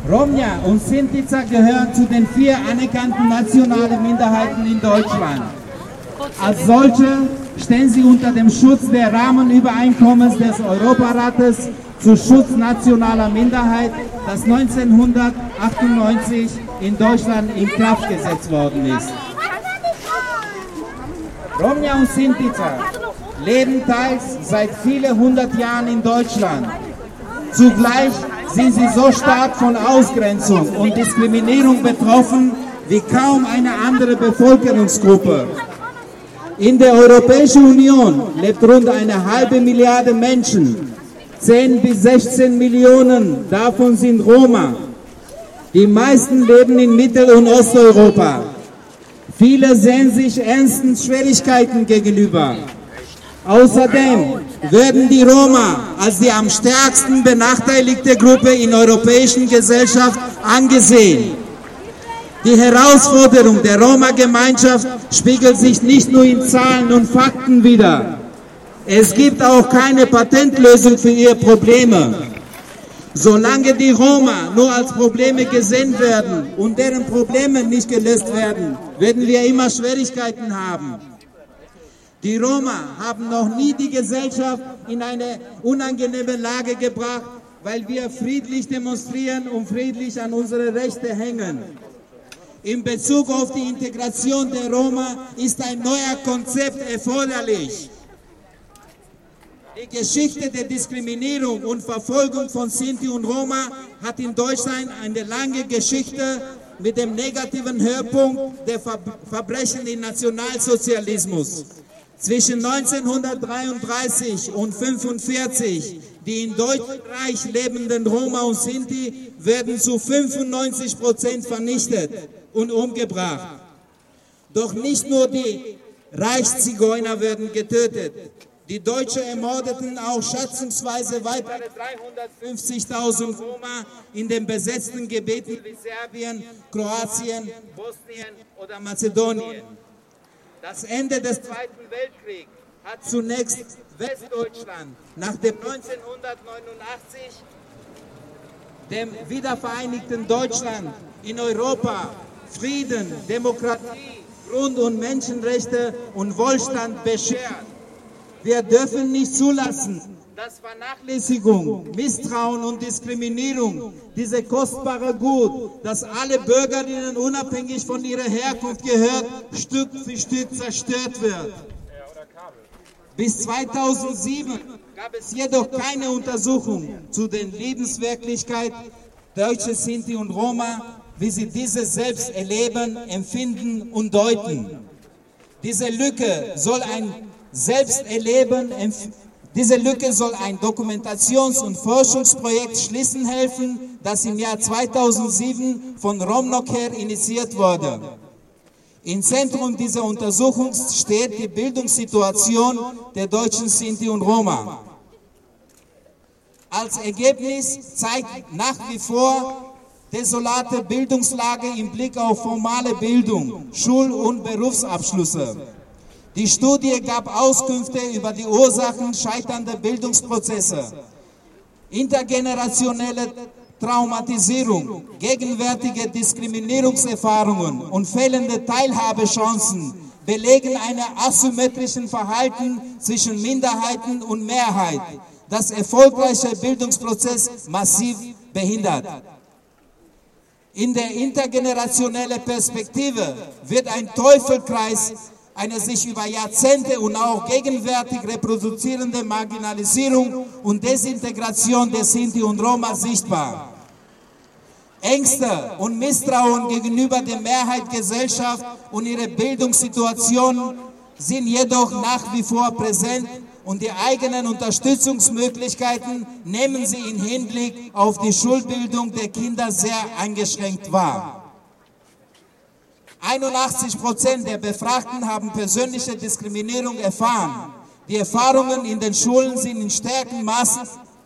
Romja und Sintica gehören zu den 4 anerkannten nationalen Minderheiten in Deutschland. Als solche stehen sie unter dem Schutz der Rahmenübereinkommens des Europarates zum Schutz nationaler Minderheit, das 1998 in Deutschland in Kraft gesetzt worden ist. Romja und Sintica leben teils seit vielen 100 Jahren in Deutschland. Zugleich sind sie so stark von Ausgrenzung und Diskriminierung betroffen wie kaum eine andere Bevölkerungsgruppe. In der Europäischen Union lebt rund 1,5 Milliarde Menschen. 10 bis 16 Millionen davon sind Roma. Die meisten leben in Mittel- und Osteuropa. Viele sehen sich ernsten Schwierigkeiten gegenüber. Außerdem werden die Roma als die am stärksten benachteiligte Gruppe in der europäischen Gesellschaft angesehen. Die Herausforderung der Roma-Gemeinschaft spiegelt sich nicht nur in Zahlen und Fakten wider. Es gibt auch keine Patentlösung für ihre Probleme. Solange die Roma nur als Probleme gesehen werden und deren Probleme nicht gelöst werden, werden wir immer Schwierigkeiten haben. Die Roma haben noch nie die Gesellschaft in eine unangenehme Lage gebracht, weil wir friedlich demonstrieren und friedlich an unsere Rechte hängen. In Bezug auf die Integration der Roma ist ein neues Konzept erforderlich. Die Geschichte der Diskriminierung und Verfolgung von Sinti und Roma hat in Deutschland eine lange Geschichte mit dem negativen Höhepunkt der Verbrechen im Nationalsozialismus. Zwischen 1933 und 1945, die in Deutschreich lebenden Roma und Sinti werden zu 95% vernichtet und umgebracht. Doch nicht nur die Reichszigeuner werden getötet. Die Deutschen ermordeten auch schätzungsweise weitere 350.000 Roma in den besetzten Gebieten wie Serbien, Kroatien, Bosnien oder Mazedonien. Das Ende des Zweiten Weltkriegs hat zunächst Westdeutschland nach dem 1989 dem wiedervereinigten Deutschland in Europa Frieden, Demokratie, Grund- und Menschenrechte und Wohlstand beschert. Wir dürfen nicht zulassen, dass Vernachlässigung, Misstrauen und Diskriminierung diese kostbare Gut, das alle Bürgerinnen unabhängig von ihrer Herkunft gehört, Stück für Stück zerstört wird. Bis 2007 gab es jedoch keine Untersuchung zu den Lebenswirklichkeiten deutscher Sinti und Roma, wie sie diese selbst erleben, empfinden und deuten. Diese Lücke soll ein Dokumentations- und Forschungsprojekt schließen helfen, das im Jahr 2007 von Romnocare initiiert wurde. Im Zentrum dieser Untersuchung steht die Bildungssituation der deutschen Sinti und Roma. Als Ergebnis zeigt nach wie vor desolate Bildungslage im Blick auf formale Bildung, Schul- und Berufsabschlüsse. Die Studie gab Auskünfte über die Ursachen scheiternder Bildungsprozesse, intergenerationelle Traumatisierung, gegenwärtige Diskriminierungserfahrungen und fehlende Teilhabechancen belegen ein asymmetrisches Verhalten zwischen Minderheiten und Mehrheit, das erfolgreiche Bildungsprozess massiv behindert. In der intergenerationellen Perspektive wird ein Teufelskreis eine sich über Jahrzehnte und auch gegenwärtig reproduzierende Marginalisierung und Desintegration der Sinti und Roma sichtbar. Ängste und Misstrauen gegenüber der Mehrheitsgesellschaft und ihrer Bildungssituation sind jedoch nach wie vor präsent und die eigenen Unterstützungsmöglichkeiten nehmen sie im Hinblick auf die Schulbildung der Kinder sehr eingeschränkt wahr. 81% der Befragten haben persönliche Diskriminierung erfahren. Die Erfahrungen in den Schulen sind in starkem Maße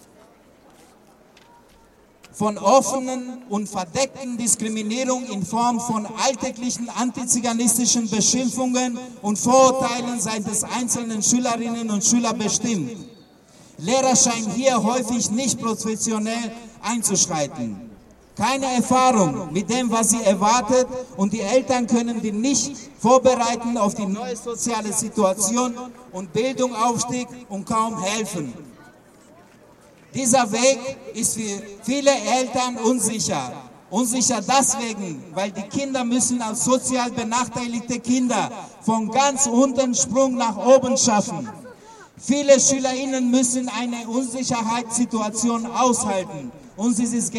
von offenen und verdeckten Diskriminierung in Form von alltäglichen antiziganistischen Beschimpfungen und Vorurteilen seitens einzelnen Schülerinnen und Schüler bestimmt. Lehrer scheinen hier häufig nicht professionell einzuschreiten. keine Erfahrung mit dem, was sie erwartet, und die Eltern können die nicht vorbereiten auf die neue soziale Situation und Bildung aufstieg und kaum helfen. Dieser Weg ist für viele Eltern unsicher. Unsicher deswegen, weil die Kinder müssen als sozial benachteiligte Kinder von ganz unten Sprung nach oben schaffen. Viele SchülerInnen müssen eine Unsicherheitssituation aushalten und sie sich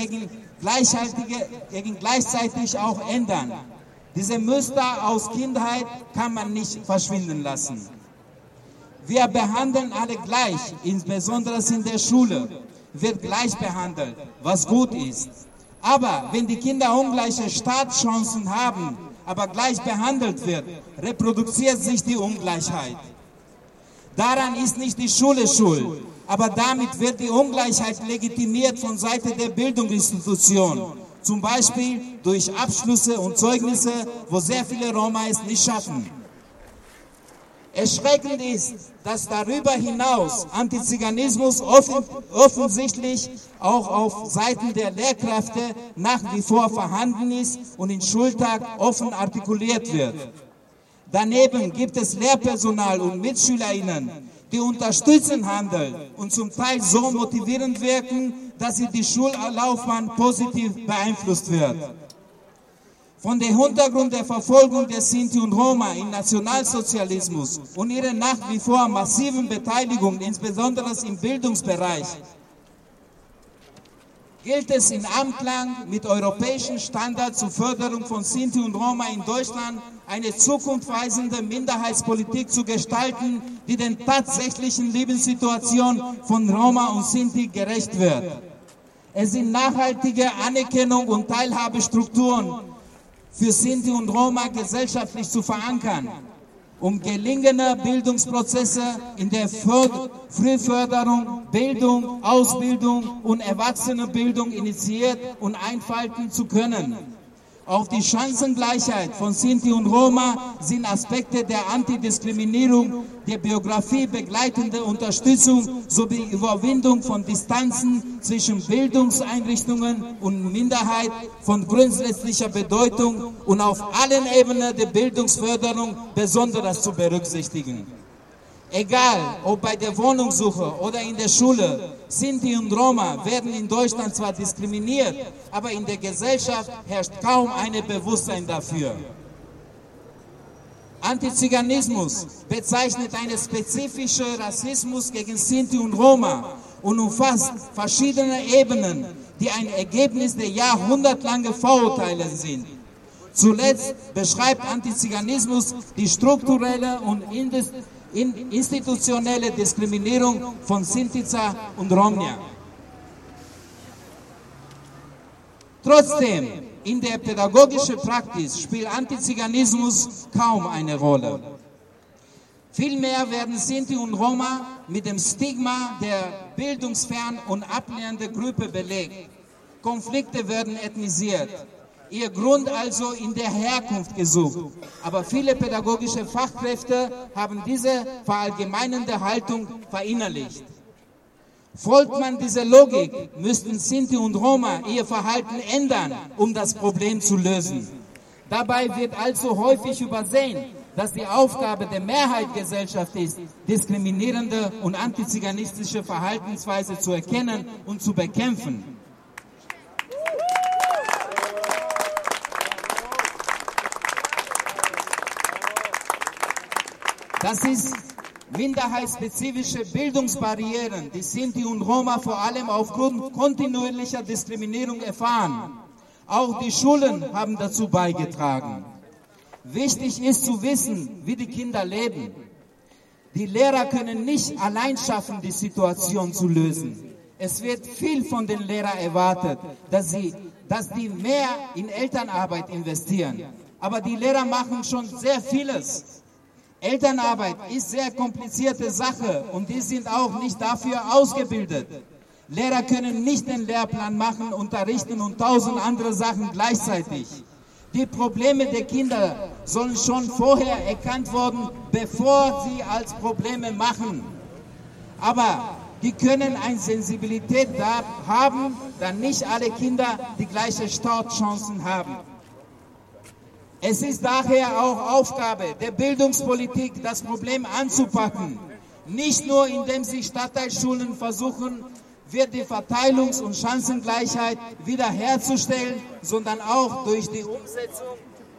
gleichzeitig auch ändern. Diese Muster aus Kindheit kann man nicht verschwinden lassen. Wir behandeln alle gleich, insbesondere in der Schule wird gleich behandelt, was gut ist. Aber wenn die Kinder ungleiche Startchancen haben, aber gleich behandelt wird, reproduziert sich die Ungleichheit. Daran ist nicht die Schule schuld, aber damit wird die Ungleichheit legitimiert von Seiten der Bildungsinstitution. Zum Beispiel durch Abschlüsse und Zeugnisse, wo sehr viele Roma es nicht schaffen. Erschreckend ist, dass darüber hinaus Antiziganismus offensichtlich auch auf Seiten der Lehrkräfte nach wie vor vorhanden ist und im Schultag offen artikuliert wird. Daneben gibt es Lehrpersonal und MitschülerInnen, die unterstützend handeln und zum Teil so motivierend wirken, dass sie die Schullaufbahn positiv beeinflusst wird. Von dem Hintergrund der Verfolgung der Sinti und Roma im Nationalsozialismus und ihrer nach wie vor massiven Beteiligung, insbesondere im Bildungsbereich, gilt es in Einklang mit europäischen Standards zur Förderung von Sinti und Roma in Deutschland eine zukunftsweisende Minderheitspolitik zu gestalten, die den tatsächlichen Lebenssituationen von Roma und Sinti gerecht wird. Es sind nachhaltige Anerkennung und Teilhabestrukturen für Sinti und Roma gesellschaftlich zu verankern, um gelingende Bildungsprozesse in der Frühförderung, Bildung, Ausbildung und Erwachsenenbildung initiiert und einfalten zu können. Auf die Chancengleichheit von Sinti und Roma sind Aspekte der Antidiskriminierung, der Biografie begleitende Unterstützung sowie Überwindung von Distanzen zwischen Bildungseinrichtungen und Minderheit von grundsätzlicher Bedeutung und auf allen Ebenen der Bildungsförderung besonders zu berücksichtigen. Egal, ob bei der Wohnungssuche oder in der Schule, Sinti und Roma werden in Deutschland zwar diskriminiert, aber in der Gesellschaft herrscht kaum ein Bewusstsein dafür. Antiziganismus bezeichnet einen spezifischen Rassismus gegen Sinti und Roma und umfasst verschiedene Ebenen, die ein Ergebnis der jahrhundertlangen Vorurteile sind. Zuletzt beschreibt Antiziganismus die strukturelle und institutionelle Diskriminierung von Sintica und Romnia. Trotzdem, in der pädagogischen Praxis spielt Antiziganismus kaum eine Rolle. Vielmehr werden Sinti und Roma mit dem Stigma der bildungsfern und ablehnenden Gruppe belegt. Konflikte werden ethnisiert. Ihr Grund also in der Herkunft gesucht. Aber viele pädagogische Fachkräfte haben diese verallgemeinernde Haltung verinnerlicht. Folgt man dieser Logik, müssten Sinti und Roma ihr Verhalten ändern, um das Problem zu lösen. Dabei wird also häufig übersehen, dass die Aufgabe der Mehrheitsgesellschaft ist, diskriminierende und antiziganistische Verhaltensweise zu erkennen und zu bekämpfen. Das ist minderheitsspezifische Bildungsbarrieren, die Sinti und Roma vor allem aufgrund kontinuierlicher Diskriminierung erfahren. Auch die Schulen haben dazu beigetragen. Wichtig ist zu wissen, wie die Kinder leben. Die Lehrer können nicht allein schaffen, die Situation zu lösen. Es wird viel von den Lehrern erwartet, dass die mehr in Elternarbeit investieren. Aber die Lehrer machen schon sehr vieles. Elternarbeit ist sehr komplizierte Sache und die sind auch nicht dafür ausgebildet. Lehrer können nicht den Lehrplan machen, unterrichten und 1000 andere Sachen gleichzeitig. Die Probleme der Kinder sollen schon vorher erkannt werden, bevor sie als Probleme machen. Aber die können eine Sensibilität haben, da nicht alle Kinder die gleichen Startchancen haben. Es ist daher auch Aufgabe der Bildungspolitik, das Problem anzupacken. Nicht nur, indem sie Stadtteilschulen versuchen, wird die Verteilungs- und Chancengleichheit wiederherzustellen, sondern auch durch die Umsetzung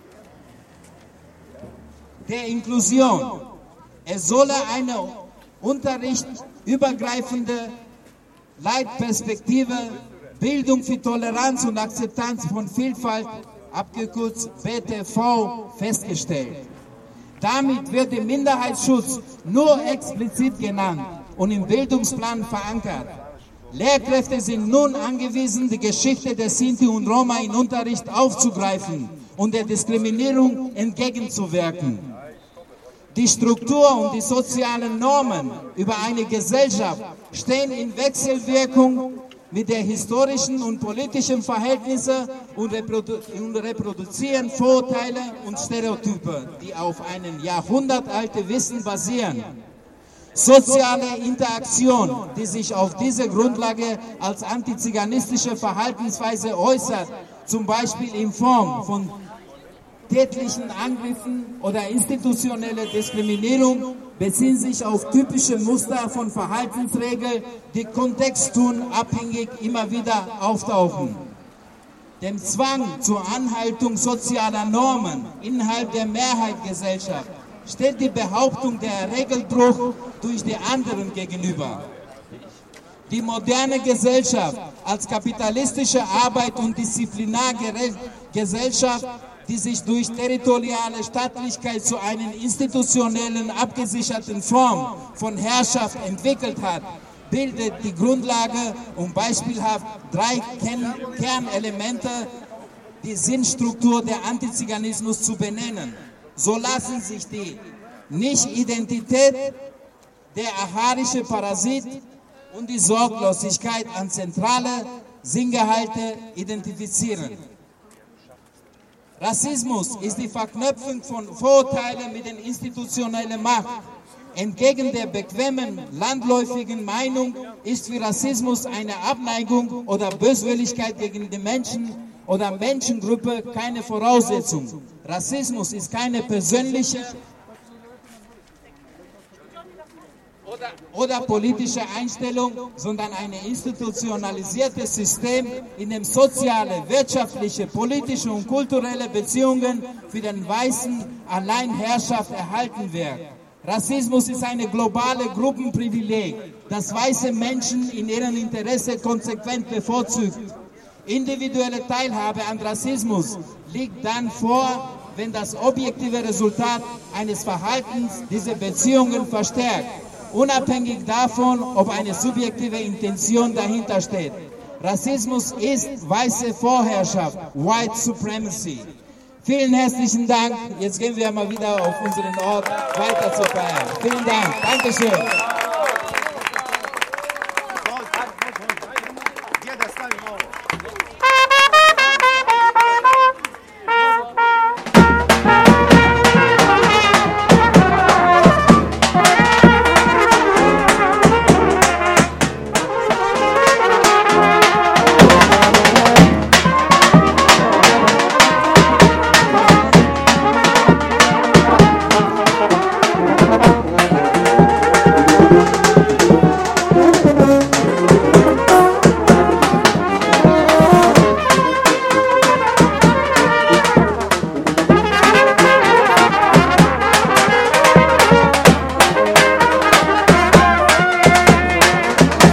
der Inklusion. Es solle eine unterrichtsübergreifende Leitperspektive, Bildung für Toleranz und Akzeptanz von Vielfalt, abgekürzt BTV, festgestellt. Damit wird der Minderheitsschutz nur explizit genannt und im Bildungsplan verankert. Lehrkräfte sind nun angewiesen, die Geschichte der Sinti und Roma im Unterricht aufzugreifen und der Diskriminierung entgegenzuwirken. Die Struktur und die sozialen Normen über eine Gesellschaft stehen in Wechselwirkung mit den historischen und politischen Verhältnissen und reproduzieren Vorurteile und Stereotype, die auf einem jahrhundertalten Wissen basieren. Soziale Interaktion, die sich auf diese Grundlage als antiziganistische Verhaltensweise äußert, zum Beispiel in Form von tätlichen Angriffen oder institutionelle Diskriminierung, beziehen sich auf typische Muster von Verhaltensregeln, die kontextunabhängig immer wieder auftauchen. Dem Zwang zur Anhaltung sozialer Normen innerhalb der Mehrheitsgesellschaft steht die Behauptung der Regeldruck durch die anderen gegenüber. Die moderne Gesellschaft als kapitalistische Arbeit- und Disziplinargesellschaft, die sich durch territoriale Staatlichkeit zu einer institutionellen, abgesicherten Form von Herrschaft entwickelt hat, bildet die Grundlage, um beispielhaft 3 Kernelemente, die Sinnstruktur der Antiziganismus zu benennen. So lassen sich die Nicht-Identität, der acharische Parasit und die Sorglosigkeit an zentrale Sinngehalte identifizieren. Rassismus ist die Verknüpfung von Vorurteilen mit der institutionellen Macht. Entgegen der bequemen, landläufigen Meinung ist für Rassismus eine Abneigung oder Böswilligkeit gegen die Menschen oder Menschengruppe keine Voraussetzung. Rassismus ist keine persönliche oder politische Einstellung, sondern ein institutionalisiertes System, in dem soziale, wirtschaftliche, politische und kulturelle Beziehungen für den weißen Alleinherrschaft erhalten werden. Rassismus ist ein globales Gruppenprivileg, das weiße Menschen in ihrem Interesse konsequent bevorzugt. Individuelle Teilhabe an Rassismus liegt dann vor, wenn das objektive Resultat eines Verhaltens diese Beziehungen verstärkt, unabhängig davon, ob eine subjektive Intention dahinter steht. Rassismus ist weiße Vorherrschaft, White Supremacy. Vielen herzlichen Dank. Jetzt gehen wir mal wieder auf unseren Ort weiter zu feiern. Vielen Dank. Dankeschön.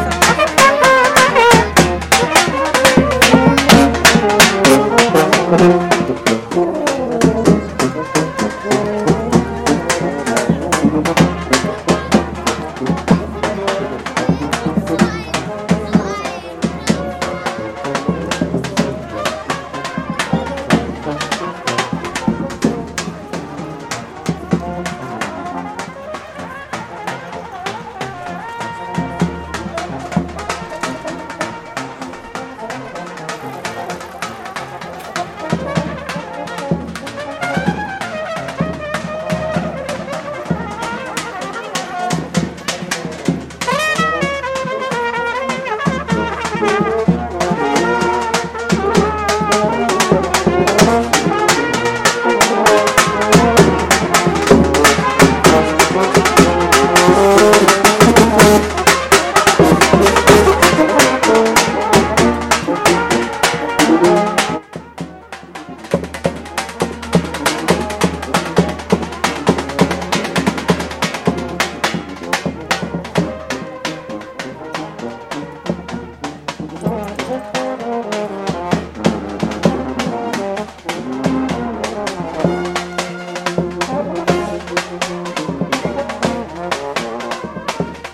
Thank you.